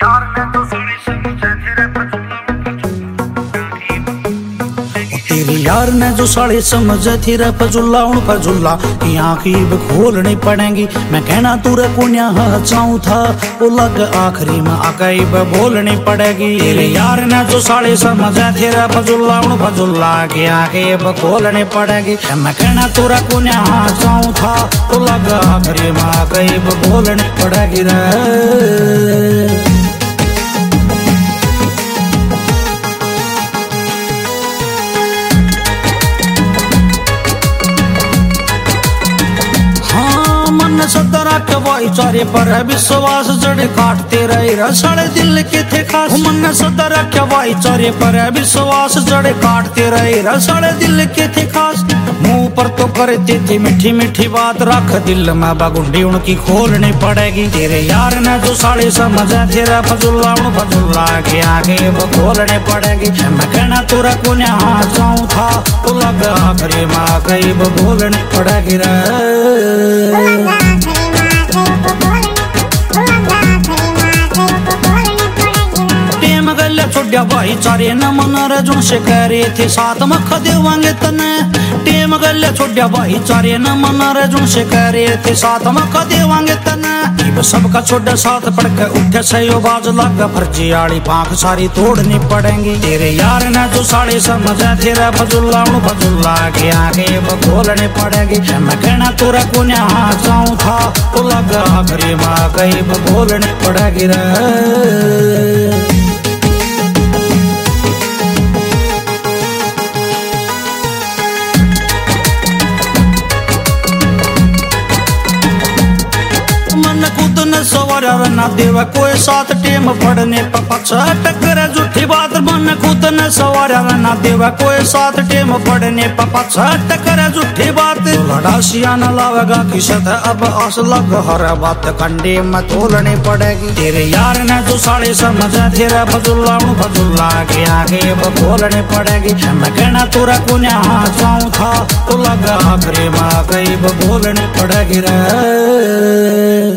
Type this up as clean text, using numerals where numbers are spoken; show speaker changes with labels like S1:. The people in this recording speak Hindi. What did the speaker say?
S1: यार ने तो सारी समझे तेरे फजुल्ला
S2: तेरी यार ने जो साड़ी समझे थी रे फजुल्ला उन फजुल्ला की आँखी खोलनी पड़ेगी। मैं कहना तू रे कुन्या चाहूँ था वो लग आखिरी में आकई बोलनी पड़ेगी। तेरे यार ने जो साड़ी समझे थी रे फजुल्ला उन फजुल्ला की आँखी खोलनी पड़ेगी। मैं कहना तू रे कुन्या चाहूँ था वो लग आखिरी में आकई बोलनी पड़ेगी रे। सदरा के भाईचारे पर विश्वास जड़े काटते रहे साढ़े दिल के थे खास। मन सदरा के भाईचारे पर विश्वास जड़े काटते रहे साढ़े दिल के थे खास। मुंह पर तो करते थे मीठी मीठी बात रख दिल में बागुंडी उनकी खोलनी पड़ेगी। तेरे यार ने जो साड़ी समझा तेरा फजुल्ला उन फजुल्ला के आगे वो खोलने पड़ेगी। मैं कहना तुरा को यहाँ जाऊँ था तो लग आखिरी माँ कहीं वो बोलनी पड़ेगी रे। छोड़िया भाईचारे न मन रजुन से कह रहे थे साथ मख देवांगे तने। टेम गले छोड़िया भाईचारे न मन रजुन से कह रहे थे साथ मख देवांगे तने। सबका छोड़ा साथ पड़ के उठे सही बाज लग फर्जी आड़ी पांख सारी तोड़नी पड़ेंगी। तेरे यार ने जो साड़ी समझा तेरा फजुल्ला उन फजुल्ला के आगे खोलनी पड़ेगी। मैं कहना तुरा को यहाँ जाऊँ था तो लग आखिरी माँ कहीं बोलनी पड़ेगी रे। सवार ना देवा कोई साथ टेम पड़ने पक्षा टक्कर झूठी बात। मन खुद न सवार ना देवा कोई साथ टेम पड़ने पक्षा टक्कर झूठी बात। लड़ासिया न लावेगा किसत अब आस लग हर बात कंडे में तोलनी पड़ेगी। तेरे यार ने जो साड़ी समझा तेरा फजुल्ला उन फजुल्ला के आगे बोलनी पड़ेगी। मैं कहना तुरा को यहाँ जाऊँ था तो लगा आखिरी माँ कहीं बोलनी पड़ेगी रे।